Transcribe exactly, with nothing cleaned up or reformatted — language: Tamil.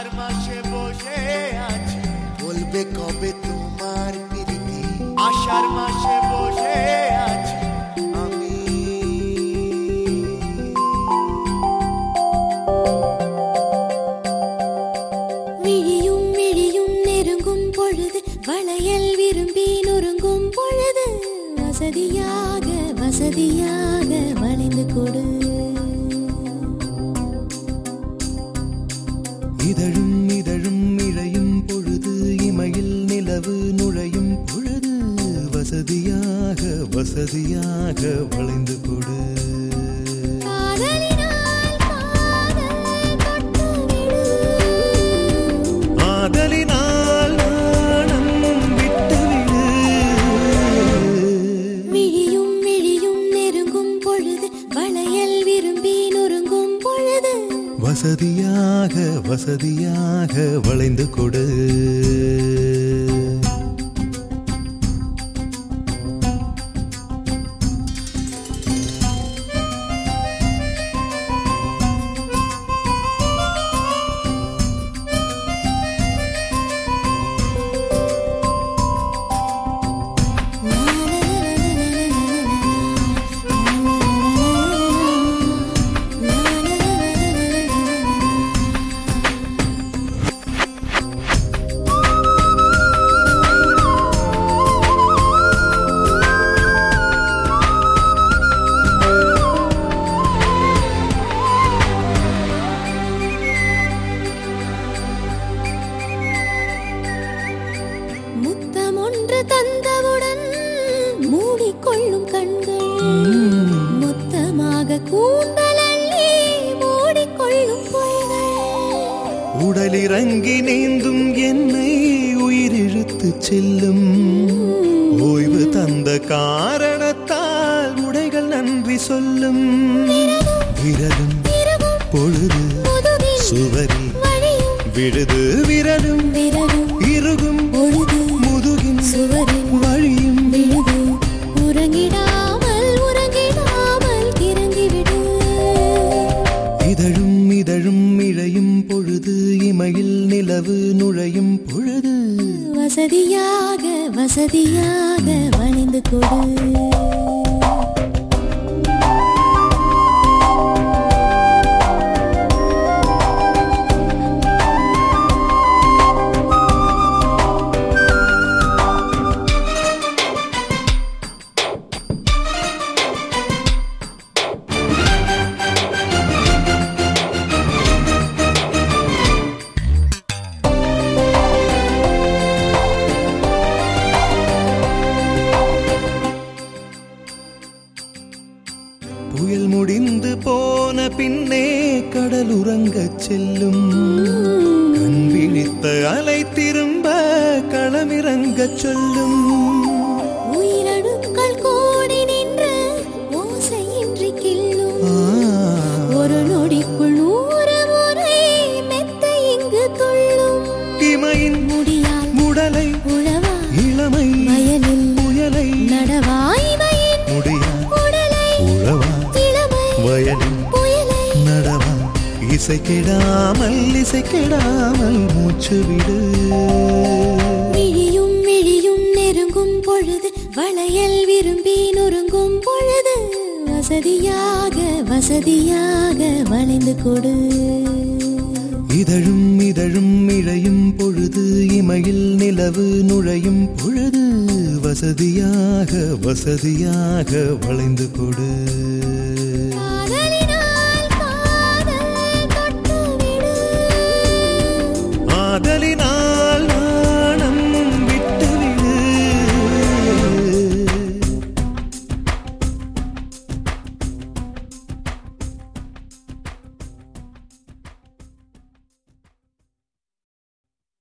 আষাঢ় মাসে বসে আছি, বলবে কবে তোমার প্রীতি, আষাঢ় মাসে বসে আছি আমি விழியும் விழியும் நெருங்கும் பொழுது, வளையல் விரும்பி நொறுங்கும் பொழுது, வசதியாக வசதியாக வளைந்து கொடு. இதழும் இதழும் இழையும் பொழுது, இமையில் நிலவு நுழையும் பொழுது, வசதியாக வசதியாக வளைந்து கொடு. காதலினால் காதல் தொட்டுவிடு, ஆதலினால் நாணம் விட்டுவிடு. விழியும் விழியும் நெருங்கும் பொழுது, வளையல் விரும்பி நொறுங்கும் பொழுது, வசதியாக வசதியாக வளைந்து கொடு. முத்தம் ஒன்று தந்தவுடன் மூடிக்கொள்ளும் கண்கள், மொத்தமாக கூந்தலள்ளி மூடிக்கொள்ளும் பொய்கள். உடலிறங்கி நீந்தும் என்னை உயிரிழுத்து செல்லும், ஓய்வு தந்த காரணத்தால் உடைகள் நன்றி சொல்லும். விரலும் இரவும் பொழுது முதுகில் சுவரில் வழியும் விழுது, விரலும் விரலும் இறுகும் பொழுது முதுகின் சுவரில் வழியும். விழுது. உறங்கிடாமல் உறங்கிடாமல் கிறங்கிவிடு. இதழும் இதழும் இழையும் பொழுது, இமையில் நிலவு நுழையும் பொழுது, வசதியாக வசதியாக வளைந்து கொடு. புயல் முடிந்து போன பின்னே கடல் உறங்கச் செல்லும், கண் விழித்த அலை திரும்ப களமிறங்கச் சொல்லும். உயிரணுக்கள் கூடி நின்று ஓசையின்றி கிள்ளும், ஆ, ஒரு நொடிக்குள் நூறு முறை மெத்த இங்கு துள்ளும். இமையின் முடியால் முடலை உழவா இளமை வயலில் புயலை, நடவாய்மையின் முடியா உடலை உழவா இளமை வயலின் புயலை. நடவா, இசை கெடாமல் இசை கெடாமல் மூச்சு விடு. விழியும் விழியும் நெருங்கும் பொழுது, வளையல் விரும்பி நொறுங்கும் பொழுது, வசதியாக வசதியாக வளைந்து கொடு. இதழும் இதழும் இழையும் பொழுது, இமையில் நிலவு நுழையும் பொழுது, வசதியாக வசதியாக வளைந்து கொடு.